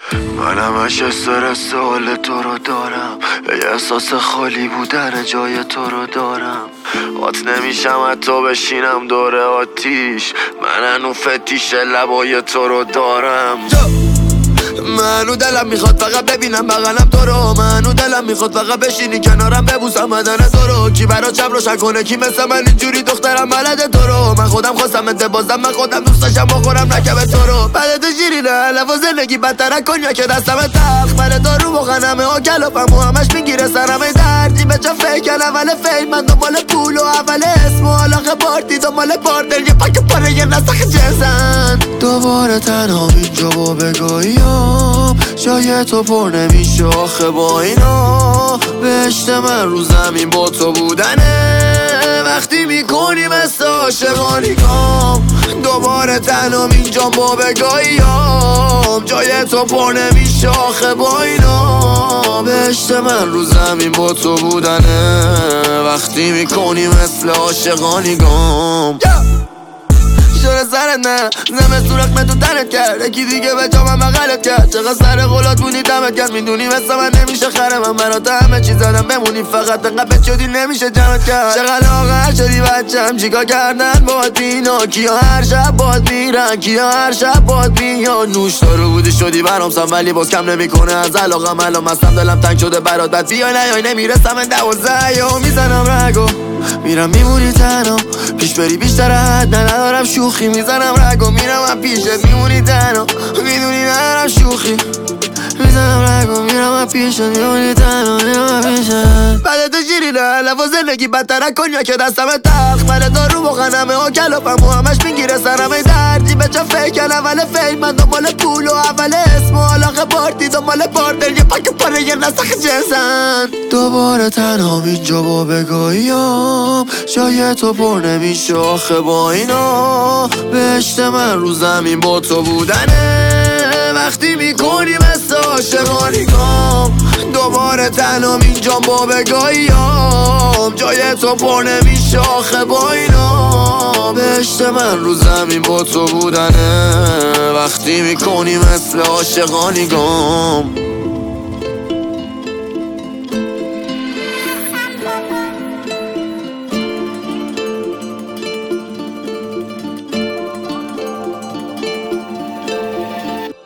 من همش استرس حال تو رو دارم، احساس خالی بودن جای تو رو دارم. آت نمیشم حتی بشینم دور آتیش، من هنو فتیش لبای تو رو دارم. منو دلم میخواد فقط ببینم بغلم تو رو، منو دلم میخواد فقط بشینی کنارم ببوسم بدن تو رو. کی برا چپ روشن کنه، کی مثل من اینجوری دخترم بلده تو رو. من خودم خواستم بازم، من خودم دوست داشتم بخورم نکب تو رو. بعد تو شیرینه لب و زندگی بدتره کنیا که دستم تخت. من تو رو بخنمه ها کلافم و همش میگیره سرم دردی به جا فکر اول فیل. من دنبال پول و اول اسم و علاقه پارتی، دنبال پارتنر یه پاک پاره یه نسخ جنسن. دوباره تنها اینجا با بگاهیم، جای تو پر نمیشه آخه با اینا. بهشت من رو زمین با تو بودنه، وقتی میکنی مثل عاشقانی کام. دوباره تنها اینجا با بگاهیم، جای تو پر نمیشه آخه با اینا. بهشت من رو زمین با تو بودنه، وقتی میکنی مثل عاشقانی گام. شور سرت نه زمه سورخ من تو تنت کرد، یکی دیگه به جا من بغلت کرد. چقدر سر قولات بونی دمت کرد، میدونی مثل من نمیشه خره. من برات همه چیز زدم بمونی، فقط انقدر شدی نمیشه جمعت کرد. چقدر لاغر شدی بچم، چیکار کردن باهات بینا؟ کیا هر شب باهات میرن، کیا هر شب باهات میان. نوش دارو بودی شدی برام سم، ولی باز کم نمیکنه از علاقم. الان مستم دلم تنگ شده برات، بعد بیای نیای نمیرسم 12 میزنم رگو میرم میمونی تنها. پیش بری بیشتر حد ندارم، شوخی میزنم رگو میرم من پیشت میمونی تنها. میدونی ندارم شوخی میزنم رگو میرم من پیشت میمونی تنها، میرم من پیشت. بعد تو شیرینه لب و زندگی بدتره کنیا که دستم تخت. من تو رو بخنمه ها کلافم و همش میگیره سرم دردی به جا فکر اول فیل. من دنبال پول و اول اسم و علاقه پارتی، دنبال پارتنر یه پاک پاره یه نسخ جنسن. دوباره تنها اینجا با بگاهیم، جای تو پر نمیشه آخه با اینا. بهشت من رو زمین با تو بودنه، وقتی میکنی مثل عاشقانی کام. دوباره تنها اینجا با بگاهیم، جای تو پر نمیشه آخه با اینا. بهشت من رو زمین با تو بودنه، وقتی میکنی مثل عاشقانی گام.